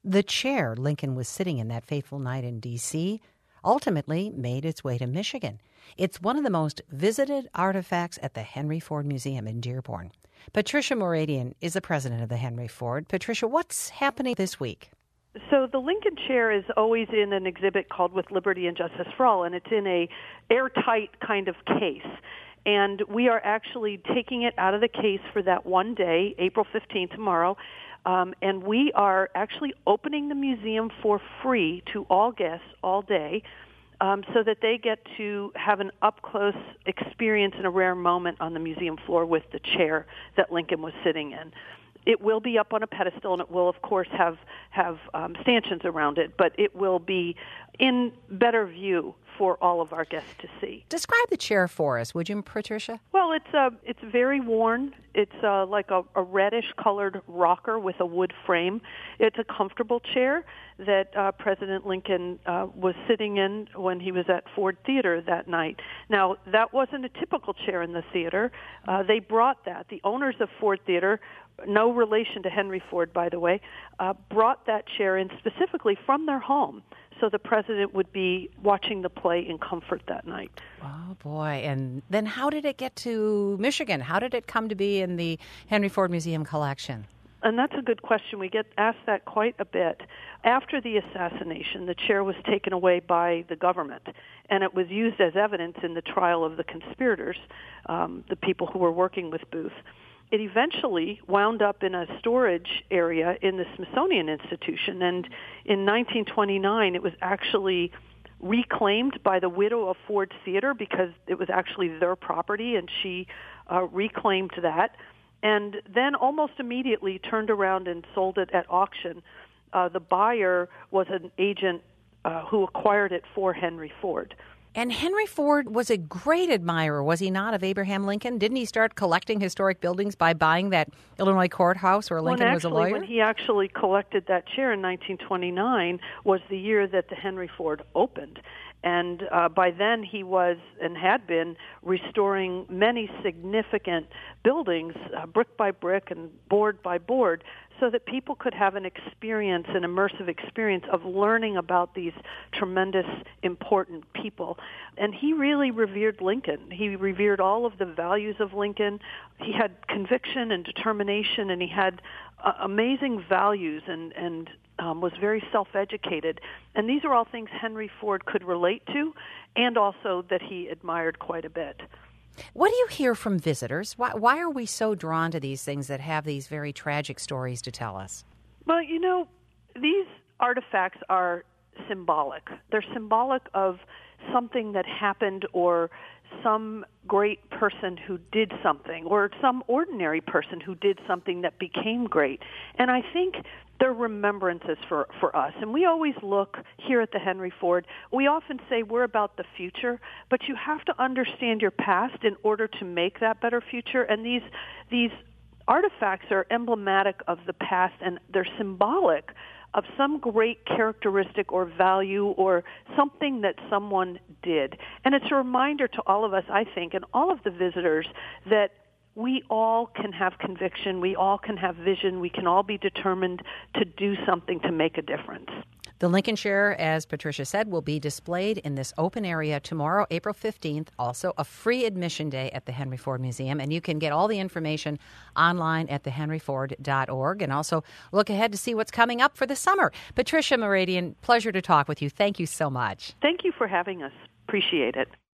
The chair Lincoln was sitting in that fateful night in D.C. ultimately made its way to Michigan. It's one of the most visited artifacts at the Henry Ford Museum in Dearborn. Patricia Mouradian is the president of the Henry Ford. Patricia, what's happening this week? So the Lincoln chair is always in an exhibit called With Liberty and Justice for All, and it's in a airtight kind of case. And we are actually taking it out of the case for that one day, April 15th, tomorrow. And we are actually opening the museum for free to all guests all day so that they get to have an up-close experience and a rare moment on the museum floor with the chair that Lincoln was sitting in. It will be up on a pedestal, and it will, of course, have stanchions around it, but it will be in better view for all of our guests to see. Describe the chair for us, would you, Patricia? Well, it's very worn. It's like a reddish-colored rocker with a wood frame. It's a comfortable chair that President Lincoln was sitting in when he was at Ford Theater that night. Now, that wasn't a typical chair in the theater. They brought that. The owners of Ford Theater, no relation to Henry Ford, by the way, brought that chair in specifically from their home so the president would be watching the play in comfort that night. Oh, boy. And then how did it get to Michigan? How did it come to be in the Henry Ford Museum collection? And that's a good question. We get asked that quite a bit. After the assassination, the chair was taken away by the government, and it was used as evidence in the trial of the conspirators, the people who were working with Booth. It eventually wound up in a storage area in the Smithsonian Institution, and in 1929 it was actually reclaimed by the widow of Ford Theater because it was actually their property, and she reclaimed that, and then almost immediately turned around and sold it at auction. The buyer was an agent who acquired it for Henry Ford. And Henry Ford was a great admirer, was he not, of Abraham Lincoln? Didn't he start collecting historic buildings by buying that Illinois courthouse where Lincoln was a lawyer? When he actually collected that chair in 1929 was the year that the Henry Ford opened. And by then he was and had been restoring many significant buildings, brick by brick and board by board, so that people could have an experience, an immersive experience of learning about these tremendous, important people. And he really revered Lincoln. He revered all of the values of Lincoln. He had conviction and determination, and he had amazing values and was very self-educated. And these are all things Henry Ford could relate to, and also that he admired quite a bit. What do you hear from visitors? Why are we so drawn to these things that have these very tragic stories to tell us? Well, these artifacts are symbolic. They're symbolic of something that happened or some great person who did something or some ordinary person who did something that became great. And I think they're remembrances for us. And we always look here at the Henry Ford. We often say we're about the future, but you have to understand your past in order to make that better future. And these artifacts are emblematic of the past, and they're symbolic of some great characteristic or value or something that someone did. And it's a reminder to all of us, I think, and all of the visitors that we all can have conviction, we all can have vision, we can all be determined to do something to make a difference. The Lincoln chair, as Patricia said, will be displayed in this open area tomorrow, April 15th, also a free admission day at the Henry Ford Museum. And you can get all the information online at thehenryford.org and also look ahead to see what's coming up for the summer. Patricia Mouradian, pleasure to talk with you. Thank you so much. Thank you for having us. Appreciate it.